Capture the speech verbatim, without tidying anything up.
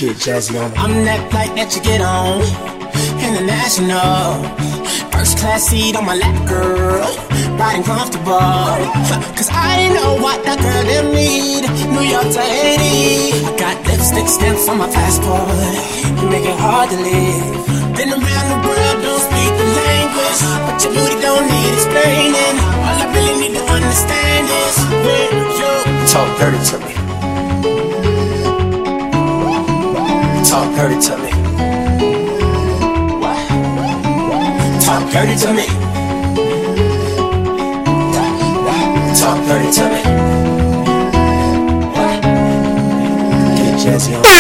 Get jazzy on it. I'm that flight that you get on, international. First class seat on my lap, girl, riding comfortable. Cause I know what that girl them need. New York to Haiti, I got lipstick stamps on my passport. You make it hard to live. Been around the world, don't speak the language, but your booty don't need explaining. All I really need to understand is where you Talk dirty to me. Talk dirty to me. talk dirty to me. Talk dirty to me. Get jazzy on it.